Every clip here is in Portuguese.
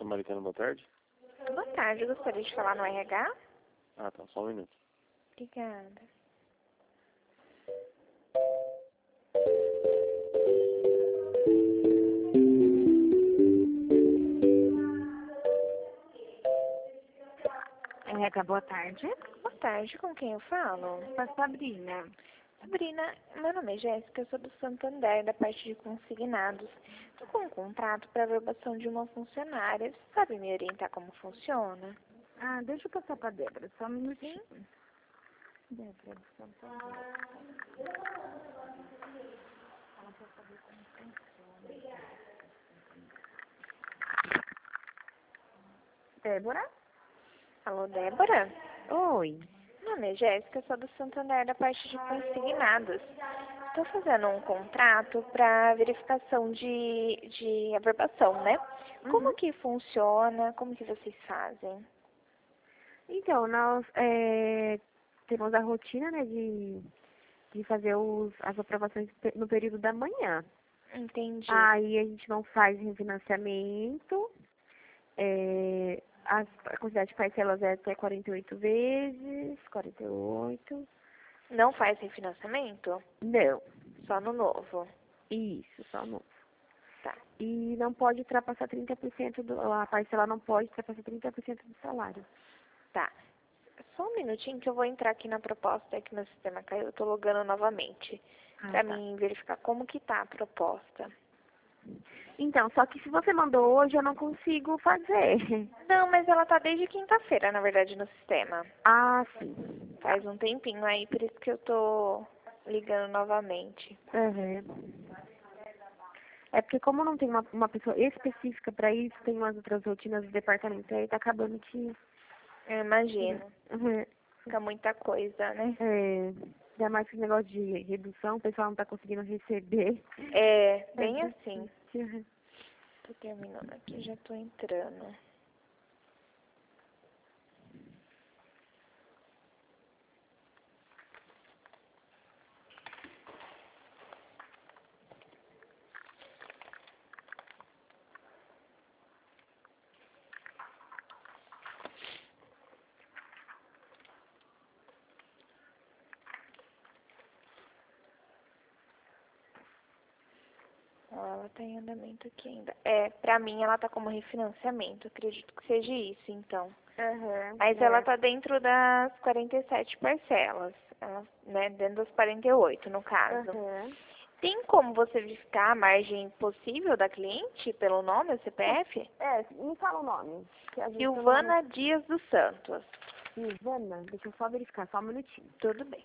Samaritano, boa tarde. Boa tarde, eu gostaria de falar no RH. Ah, tá, só um minuto. Obrigada. RH, boa tarde. Boa tarde, com quem eu falo? Com a Sabrina. Sabrina, meu nome é Jéssica, eu sou do Santander, da parte de consignados. Estou com um contrato para averbação de uma funcionária. Você sabe me orientar como funciona? Ah, deixa eu passar para a Débora, só um minutinho. Sim. Débora, só um pouquinho. Ela quer saber como funciona. Débora? Alô, Débora? Oi. Meu nome é Jéssica, eu sou do Santander, da parte de consignados. Estou fazendo um contrato para verificação de averbação, né? Como que funciona? Como que vocês fazem? Então, nós temos a rotina, né, de fazer as aprovações no período da manhã. Entendi. Aí a gente não faz refinanciamento, a quantidade de parcelas é até 48 vezes, 48. Não faz refinanciamento? Não, Só no novo. isso, só no. Tá. E não pode ultrapassar 30% a parcela não pode ultrapassar 30% do salário. Tá. Só um minutinho que eu vou entrar aqui na proposta, que meu sistema caiu, eu tô logando novamente. Pra Tá. mim verificar como que tá a proposta. Então, só que se você mandou hoje, eu não consigo fazer. Não, mas ela tá desde quinta-feira, na verdade, no sistema. Ah, sim. Faz um tempinho aí, por isso que eu tô ligando novamente. Uhum. É porque como não tem uma pessoa específica para isso, tem umas outras rotinas do departamento, aí tá acabando que... Eu imagino. Uhum. Fica muita coisa, né? Ainda mais que esse negócio de redução, o pessoal não tá conseguindo receber. É, bem assim. Uhum. Tô terminando aqui, já tô entrando. Ó, ela tá em andamento aqui ainda. É, pra mim ela tá como refinanciamento, acredito que seja isso, então. Mas ela tá dentro das 47 parcelas, ela, né, dentro das 48 no caso. Tem como você verificar a margem possível da cliente pelo nome, o CPF? Me fala o nome. Silvana Dias dos Santos. Silvana, deixa eu só verificar, só um minutinho. Tudo bem.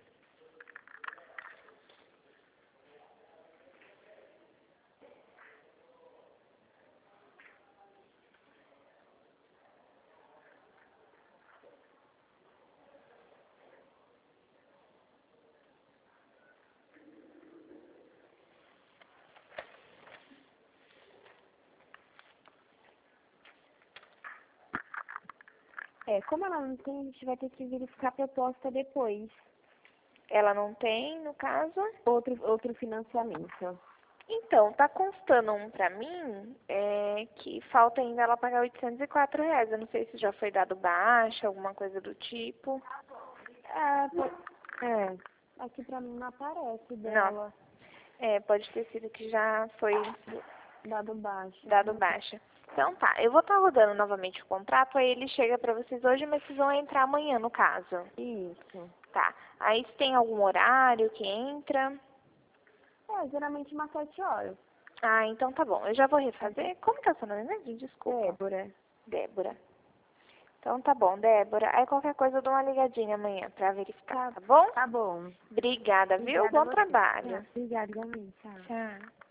Como ela não tem, a gente vai ter que verificar a proposta depois. Ela não tem, no caso? Outro financiamento. Então, tá constando um pra mim, que falta ainda ela pagar R$ 804. Eu não sei se já foi dado baixa, alguma coisa do tipo. Aqui pra mim não aparece dela. Pode ter sido que já foi Dado baixo. dado baixa. Então tá, eu vou estar rodando novamente o contrato, aí ele chega pra vocês hoje, mas vocês vão entrar amanhã, no caso. Isso. Tá. Aí se tem algum horário que entra? Geralmente umas 7 horas. Ah, então tá bom. Eu já vou refazer. Como que é o seu nome mesmo? Desculpa. Débora. Débora. Então tá bom, Débora. Aí qualquer coisa eu dou uma ligadinha amanhã pra verificar, tá bom? Tá bom. Obrigada, viu? Bom trabalho. Obrigada, igualmente. Tchau. Tchau.